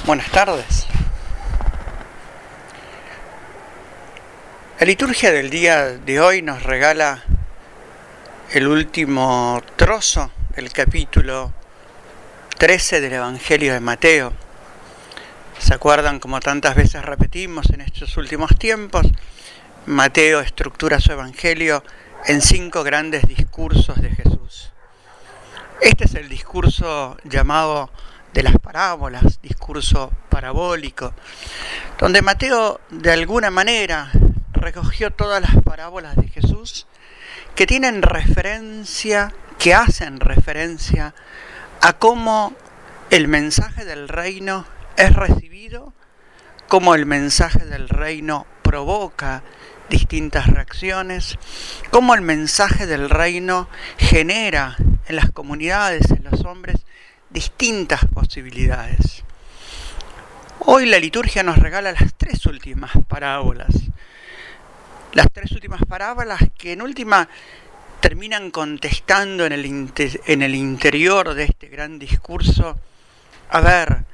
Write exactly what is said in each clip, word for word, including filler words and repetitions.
Buenas tardes. La liturgia del día de hoy nos regala el último trozo del capítulo trece del Evangelio de Mateo. ¿Se acuerdan, como tantas veces repetimos en estos últimos tiempos? Mateo estructura su Evangelio en cinco grandes discursos de Jesús. Este es el discurso llamado de las parábolas, discurso parabólico, donde Mateo de alguna manera recogió todas las parábolas de Jesús que tienen referencia, que hacen referencia a cómo el mensaje del reino es recibido, cómo el mensaje del reino provoca distintas reacciones, cómo el mensaje del reino genera en las comunidades, en los hombres, distintas posibilidades. Hoy la liturgia nos regala las tres últimas parábolas. Las tres últimas parábolas que en última terminan contestando en el, inter- en el interior de este gran discurso. A ver,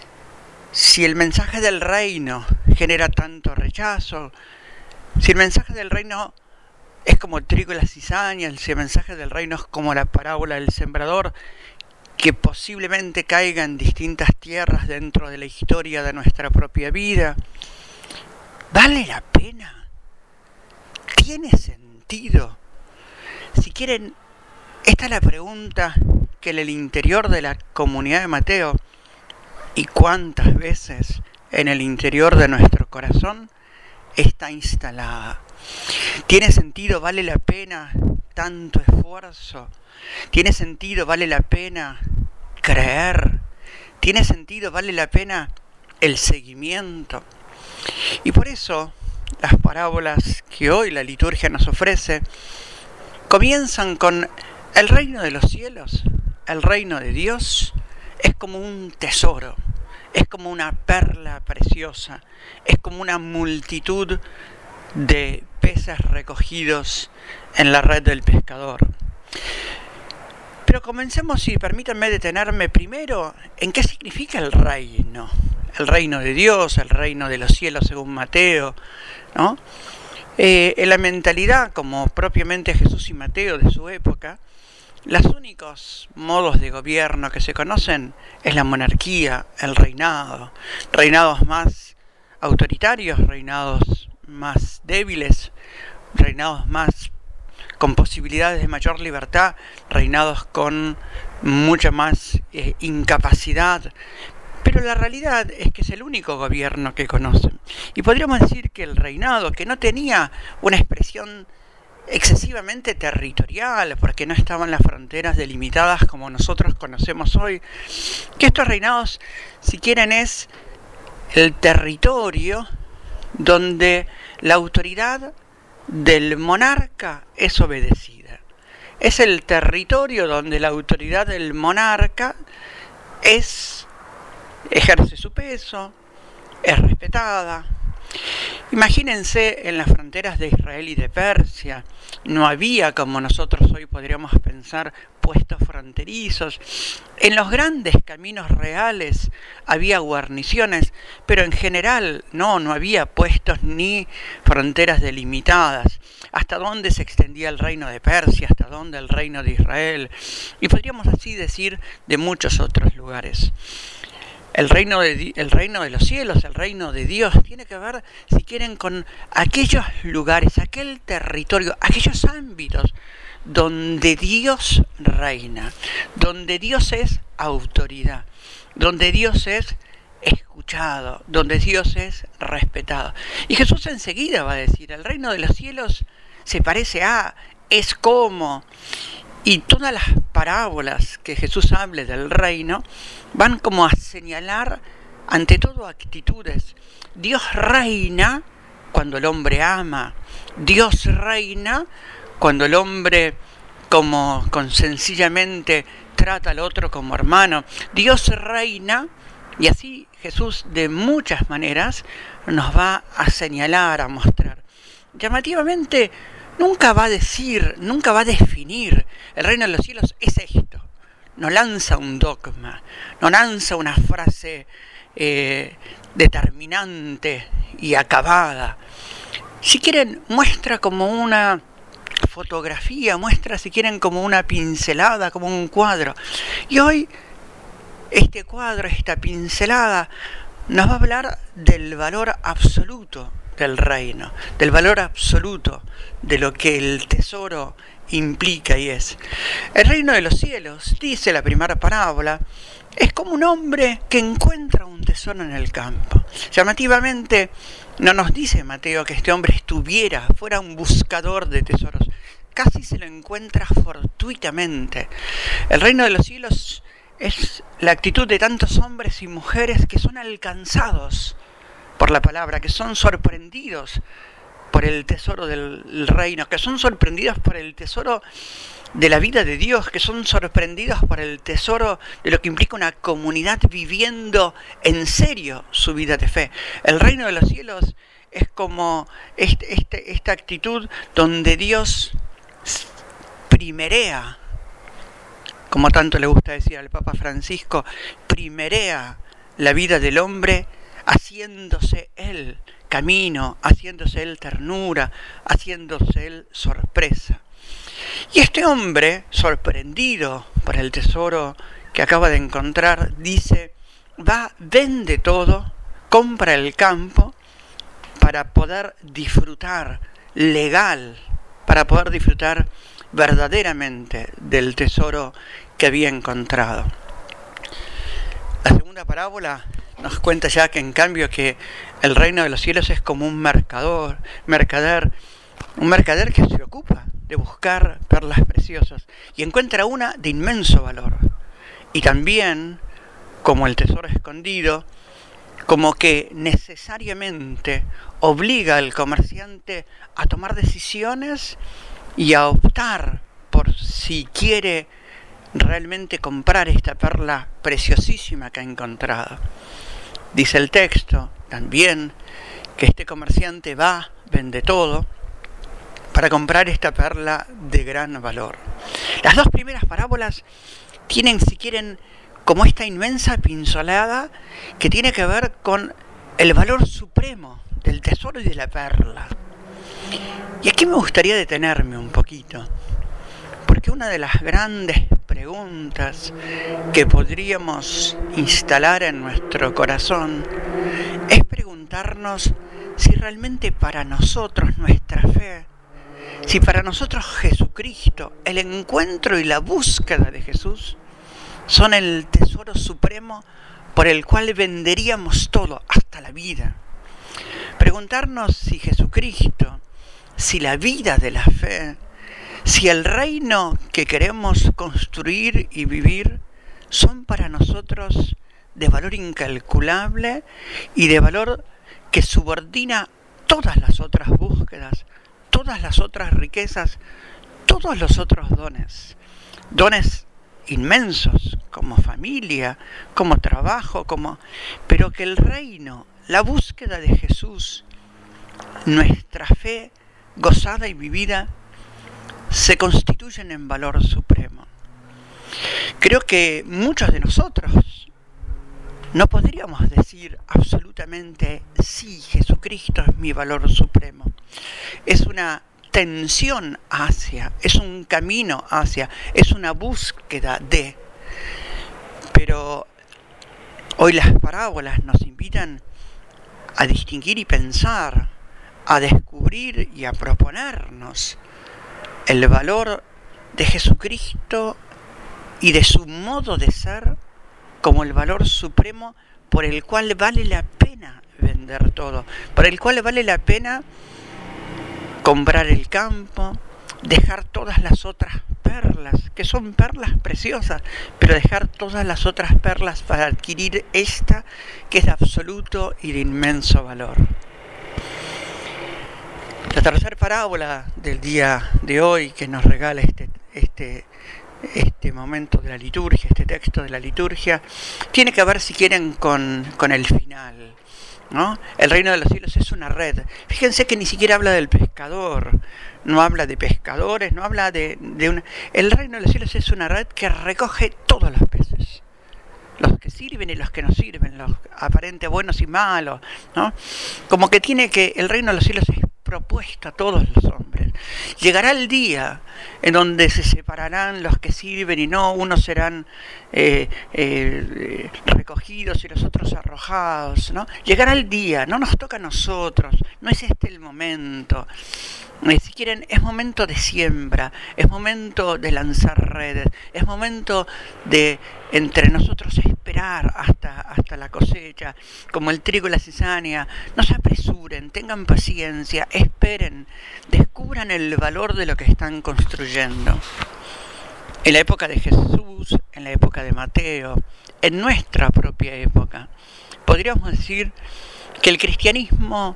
si el mensaje del reino genera tanto rechazo, si el mensaje del reino es como el trigo y la cizaña, si el mensaje del reino es como la parábola del sembrador, que posiblemente caiga en distintas tierras dentro de la historia de nuestra propia vida, ¿vale la pena? ¿Tiene sentido? Si quieren, esta es la pregunta que en el interior de la comunidad de Mateo y cuántas veces en el interior de nuestro corazón está instalada. ¿Tiene sentido? ¿Vale la pena tanto esfuerzo? ¿Tiene sentido? ¿Vale la pena creer? ¿Tiene sentido? ¿Vale la pena el seguimiento? Y por eso las parábolas que hoy la liturgia nos ofrece comienzan con el reino de los cielos, el reino de Dios, es como un tesoro, es como una perla preciosa, es como una multitud de peces recogidos en la red del pescador. Pero comencemos, y permítanme detenerme primero en qué significa el reino. El reino de Dios, el reino de los cielos según Mateo, ¿no? Eh, en la mentalidad, como propiamente Jesús y Mateo de su época, los únicos modos de gobierno que se conocen es la monarquía, el reinado. Reinados más autoritarios, reinados más débiles, reinados más con posibilidades de mayor libertad, reinados con mucha más eh, incapacidad. Pero la realidad es que es el único gobierno que conocen. Y podríamos decir que el reinado, que no tenía una expresión excesivamente territorial, porque no estaban las fronteras delimitadas como nosotros conocemos hoy, que estos reinados, si quieren, es el territorio donde la autoridad del monarca es obedecida. Es el territorio donde la autoridad del monarca es, ejerce su peso, es respetada. Imagínense en las fronteras de Israel y de Persia, no había, como nosotros hoy podríamos pensar, puestos fronterizos. En los grandes caminos reales había guarniciones, pero en general no, no había puestos ni fronteras delimitadas. Hasta dónde se extendía el reino de Persia, hasta dónde el reino de Israel, y podríamos así decir de muchos otros lugares. El reino, de, el reino de los cielos, el reino de Dios, tiene que ver, si quieren, con aquellos lugares, aquel territorio, aquellos ámbitos donde Dios reina, donde Dios es autoridad, donde Dios es escuchado, donde Dios es respetado. Y Jesús enseguida va a decir, el reino de los cielos se parece a, es como... Y todas las parábolas que Jesús hable del reino van como a señalar, ante todo, actitudes. Dios reina cuando el hombre ama. Dios reina cuando el hombre, como con sencillamente trata al otro como hermano. Dios reina, y así Jesús de muchas maneras nos va a señalar, a mostrar. Llamativamente, nunca va a decir, nunca va a definir, el reino de los cielos es esto. No lanza un dogma, no lanza una frase eh, determinante y acabada. Si quieren, muestra como una fotografía, muestra si quieren como una pincelada, como un cuadro. Y hoy este cuadro, esta pincelada, nos va a hablar del valor absoluto del reino, del valor absoluto de lo que el tesoro implica y es. El reino de los cielos, dice la primera parábola, es como un hombre que encuentra un tesoro en el campo. Llamativamente, no nos dice Mateo que este hombre estuviera, fuera un buscador de tesoros. Casi se lo encuentra fortuitamente. El reino de los cielos es la actitud de tantos hombres y mujeres que son alcanzados por la palabra, que son sorprendidos por el tesoro del reino, que son sorprendidos por el tesoro de la vida de Dios, que son sorprendidos por el tesoro de lo que implica una comunidad viviendo en serio su vida de fe. El reino de los cielos es como este, este, esta actitud donde Dios primerea, como tanto le gusta decir al Papa Francisco, primerea la vida del hombre haciéndose él camino, haciéndose él ternura, haciéndose él sorpresa. Y este hombre, sorprendido por el tesoro que acaba de encontrar, dice, va, vende todo, compra el campo para poder disfrutar legal, para poder disfrutar verdaderamente del tesoro que había encontrado. La segunda parábola nos cuenta ya que en cambio que el reino de los cielos es como un mercador, mercader, un mercader que se ocupa de buscar perlas preciosas y encuentra una de inmenso valor. Y también, como el tesoro escondido, como que necesariamente obliga al comerciante a tomar decisiones y a optar por si quiere realmente comprar esta perla preciosísima que ha encontrado. Dice el texto también que este comerciante va, vende todo, para comprar esta perla de gran valor. Las dos primeras parábolas tienen, si quieren, como esta inmensa pincelada que tiene que ver con el valor supremo del tesoro y de la perla. Y aquí me gustaría detenerme un poquito, porque una de las grandes preguntas que podríamos instalar en nuestro corazón es preguntarnos si realmente para nosotros nuestra fe, si para nosotros Jesucristo, el encuentro y la búsqueda de Jesús son el tesoro supremo por el cual venderíamos todo, hasta la vida. Preguntarnos si Jesucristo, si la vida de la fe, si el reino que queremos construir y vivir son para nosotros de valor incalculable y de valor que subordina todas las otras búsquedas, todas las otras riquezas, todos los otros dones, dones inmensos como familia, como trabajo, como pero que el reino, la búsqueda de Jesús, nuestra fe gozada y vivida se constituyen en valor supremo. Creo que muchos de nosotros no podríamos decir absolutamente sí, Jesucristo es mi valor supremo. Es una tensión hacia, es un camino hacia, es una búsqueda de. Pero hoy las parábolas nos invitan a distinguir y pensar, a descubrir y a proponernos el valor de Jesucristo y de su modo de ser como el valor supremo por el cual vale la pena vender todo, por el cual vale la pena comprar el campo, dejar todas las otras perlas, que son perlas preciosas, pero dejar todas las otras perlas para adquirir esta que es de absoluto y de inmenso valor. La tercera parábola del día de hoy que nos regala este, este, este momento de la liturgia, este texto de la liturgia, tiene que ver, si quieren, con, con el final, ¿no? El reino de los cielos es una red. Fíjense que ni siquiera habla del pescador, no habla de pescadores, no habla de, de una... El reino de los cielos es una red que recoge todos los peces, los que sirven y los que no sirven, los aparentes buenos y malos, ¿no? Como que tiene que, el reino de los cielos es propuesto a todos los hombres. Llegará el día en donde se separarán los que sirven y no, unos serán eh, eh, recogidos y los otros arrojados, ¿no? Llegará el día, no nos toca a nosotros, no es este el momento. Eh, si quieren, es momento de siembra, es momento de lanzar redes, es momento de entre nosotros esperar hasta, hasta la cosecha, como el trigo y la cizaña. No se apresuren, tengan paciencia, esperen, descubran el valor de lo que están construyendo. En la época de Jesús, en la época de Mateo, en nuestra propia época, podríamos decir que el cristianismo,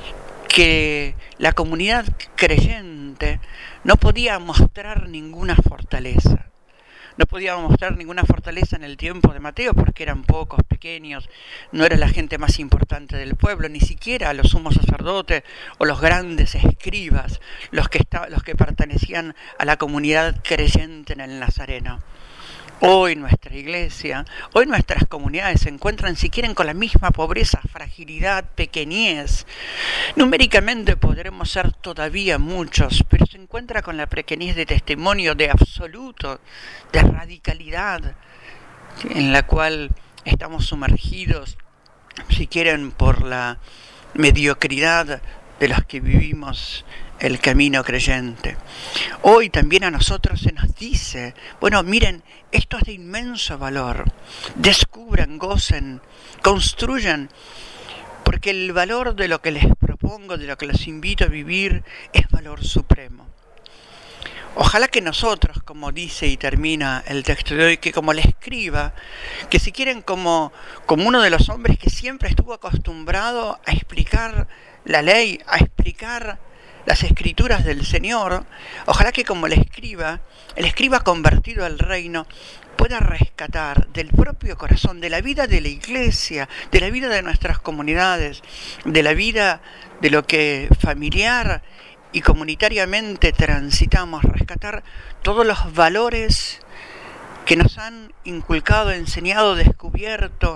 que la comunidad creyente no podía mostrar ninguna fortaleza. No podía mostrar ninguna fortaleza en el tiempo de Mateo porque eran pocos, pequeños, no era la gente más importante del pueblo, ni siquiera los sumos sacerdotes o los grandes escribas, los que, está, los que pertenecían a la comunidad creyente en el Nazareno. Hoy nuestra iglesia, hoy nuestras comunidades se encuentran, si quieren, con la misma pobreza, fragilidad, pequeñez. Numéricamente podremos ser todavía muchos, pero se encuentra con la pequeñez de testimonio, de absoluto, de radicalidad, en la cual estamos sumergidos, si quieren, por la mediocridad de los que vivimos el camino creyente. Hoy también a nosotros se nos dice, bueno, miren, esto es de inmenso valor, descubran, gocen, construyan, porque el valor de lo que les propongo, de lo que los invito a vivir, es valor supremo. Ojalá que nosotros, como dice y termina el texto de hoy, que como le escriba, que si quieren como, como uno de los hombres que siempre estuvo acostumbrado a explicar la ley, a explicar las escrituras del Señor, ojalá que como le escriba, el escriba convertido al reino, pueda rescatar del propio corazón, de la vida de la iglesia, de la vida de nuestras comunidades, de la vida de lo que familiar y comunitariamente transitamos, rescatar todos los valores que nos han inculcado, enseñado, descubierto,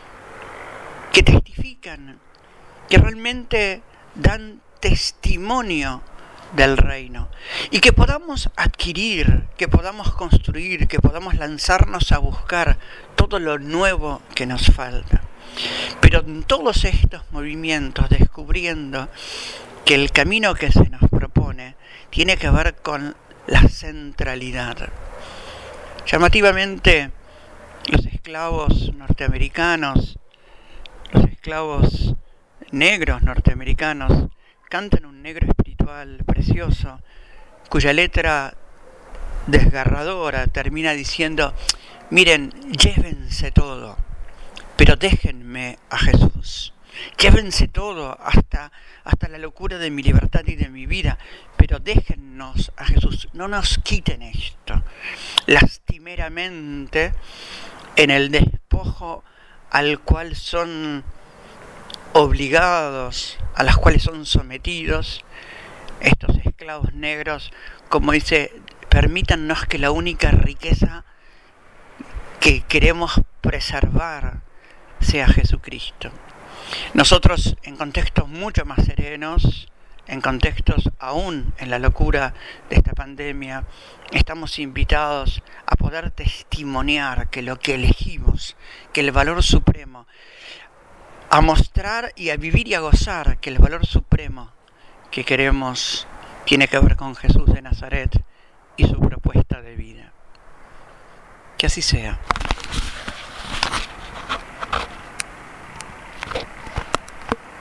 que testifican, que realmente dan testimonio del reino, y que podamos adquirir, que podamos construir, que podamos lanzarnos a buscar todo lo nuevo que nos falta. Pero en todos estos movimientos, descubriendo que el camino que se nos propone tiene que ver con la centralidad. Llamativamente, los esclavos norteamericanos, los esclavos negros norteamericanos, cantan un negro espiritual precioso, cuya letra desgarradora termina diciendo, miren, llévense todo, pero déjenme a Jesús. Llévense todo hasta, hasta la locura de mi libertad y de mi vida, pero déjennos a Jesús, no nos quiten esto. Lastimeramente, en el despojo al cual son obligados, a las cuales son sometidos estos esclavos negros, como dice, permítannos que la única riqueza que queremos preservar sea Jesucristo. Nosotros, en contextos mucho más serenos, en contextos aún en la locura de esta pandemia, estamos invitados a poder testimoniar que lo que elegimos, que el valor supremo, a mostrar y a vivir y a gozar que el valor supremo que queremos tiene que ver con Jesús de Nazaret y su propuesta de vida. Que así sea.